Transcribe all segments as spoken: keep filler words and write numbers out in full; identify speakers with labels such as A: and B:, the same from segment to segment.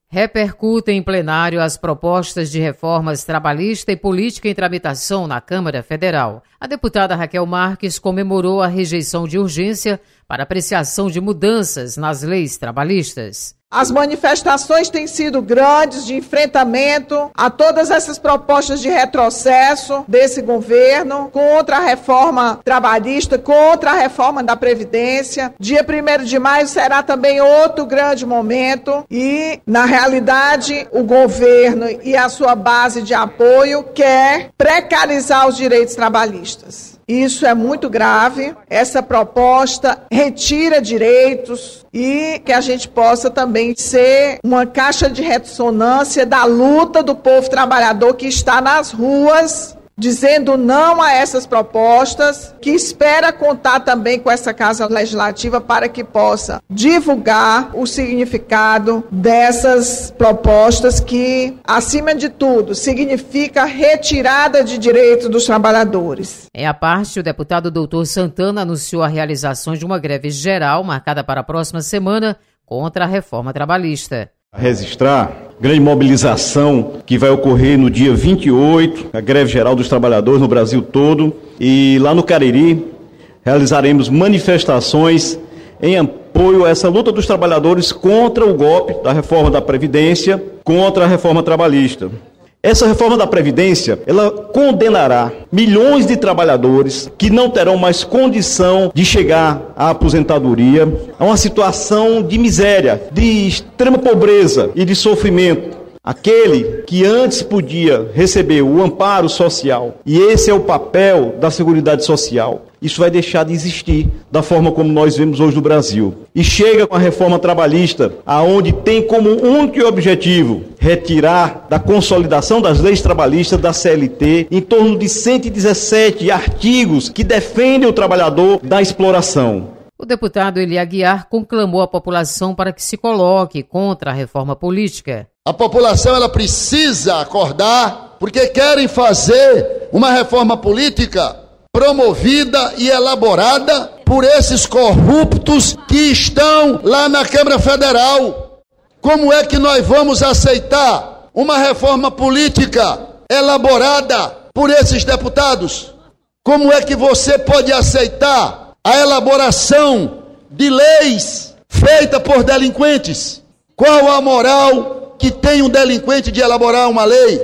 A: Repercutem em plenário as propostas de reformas trabalhista e política em tramitação na Câmara Federal. A deputada Raquel Marques comemorou a rejeição de urgência para apreciação de mudanças nas leis trabalhistas.
B: As manifestações têm sido grandes de enfrentamento a todas essas propostas de retrocesso desse governo contra a reforma trabalhista, contra a reforma da Previdência. Dia primeiro de maio será também outro grande momento e, na realidade, o governo e a sua base de apoio quer precarizar os direitos trabalhistas. Isso é muito grave. Essa proposta retira direitos e que a gente possa também ser uma caixa de ressonância da luta do povo trabalhador que está nas ruas, dizendo não a essas propostas, que espera contar também com essa Casa Legislativa para que possa divulgar o significado dessas propostas que, acima de tudo, significa retirada de direitos dos trabalhadores.
A: Em a parte, o deputado doutor Santana anunciou a realização de uma greve geral marcada para a próxima semana contra a reforma trabalhista.
C: Registrar grande mobilização que vai ocorrer no dia vinte e oito, a greve geral dos trabalhadores no Brasil todo, e lá no Cariri realizaremos manifestações em apoio a essa luta dos trabalhadores contra o golpe da reforma da Previdência, contra a reforma trabalhista. Essa reforma da Previdência, ela condenará milhões de trabalhadores que não terão mais condição de chegar à aposentadoria, a uma situação de miséria, de extrema pobreza e de sofrimento. Aquele que antes podia receber o amparo social, e esse é o papel da Seguridade Social, isso vai deixar de existir da forma como nós vemos hoje no Brasil. E chega com a reforma trabalhista, aonde tem como único objetivo retirar da consolidação das leis trabalhistas da C L T em torno de cento e dezessete artigos que defendem o trabalhador da exploração.
A: O deputado Eli Aguiar conclamou a população para que se coloque contra a reforma política.
D: A população ela precisa acordar porque querem fazer uma reforma política promovida e elaborada por esses corruptos que estão lá na Câmara Federal. Como é que nós vamos aceitar uma reforma política elaborada por esses deputados? Como é que você pode aceitar a elaboração de leis feitas por delinquentes? Qual a moral que tem um delinquente de elaborar uma lei?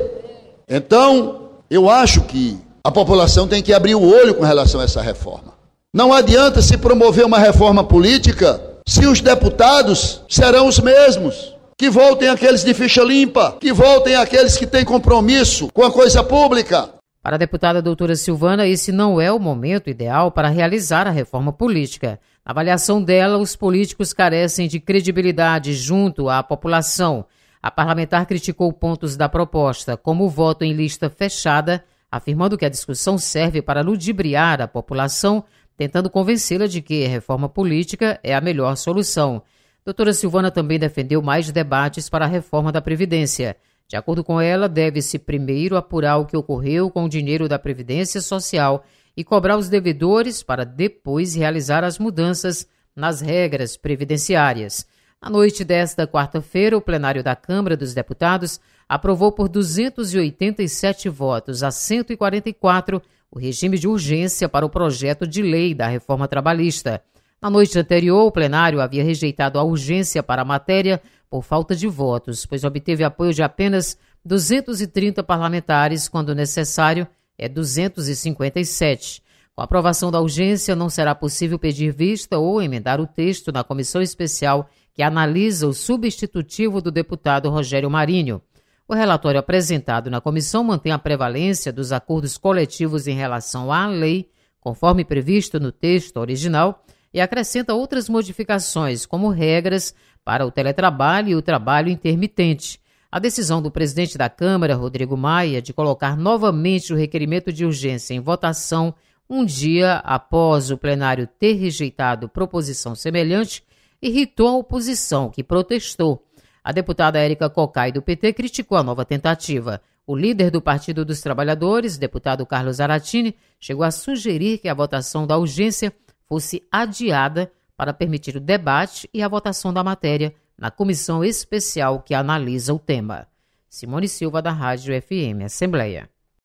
D: Então, eu acho que a população tem que abrir o olho com relação a essa reforma. Não adianta se promover uma reforma política se os deputados serão os mesmos. Que voltem aqueles de ficha limpa, que voltem aqueles que têm compromisso com a coisa pública.
A: Para a deputada doutora Silvana, esse não é o momento ideal para realizar a reforma política. Na avaliação dela, os políticos carecem de credibilidade junto à população. A parlamentar criticou pontos da proposta, como o voto em lista fechada, afirmando que a discussão serve para ludibriar a população, tentando convencê-la de que a reforma política é a melhor solução. Doutora Silvana também defendeu mais debates para a reforma da Previdência. De acordo com ela, deve-se primeiro apurar o que ocorreu com o dinheiro da Previdência Social e cobrar os devedores para depois realizar as mudanças nas regras previdenciárias. Na noite desta quarta-feira, o plenário da Câmara dos Deputados aprovou por duzentos e oitenta e sete votos a cento e quarenta e quatro o regime de urgência para o projeto de lei da reforma trabalhista. Na noite anterior, o plenário havia rejeitado a urgência para a matéria por falta de votos, pois obteve apoio de apenas duzentos e trinta parlamentares, quando necessário é duzentos e cinquenta e sete. Com a aprovação da urgência, não será possível pedir vista ou emendar o texto na comissão especial que analisa o substitutivo do deputado Rogério Marinho. O relatório apresentado na comissão mantém a prevalência dos acordos coletivos em relação à lei, conforme previsto no texto original, e acrescenta outras modificações, como regras para o teletrabalho e o trabalho intermitente. A decisão do presidente da Câmara, Rodrigo Maia, de colocar novamente o requerimento de urgência em votação um dia após o plenário ter rejeitado proposição semelhante, irritou a oposição, que protestou. A deputada Érica Cocai, do P T, criticou a nova tentativa. O líder do Partido dos Trabalhadores, deputado Carlos Zaratini, chegou a sugerir que a votação da urgência fosse adiada para permitir o debate e a votação da matéria na comissão especial que analisa o tema. Simone Silva, da Rádio F M Assembleia.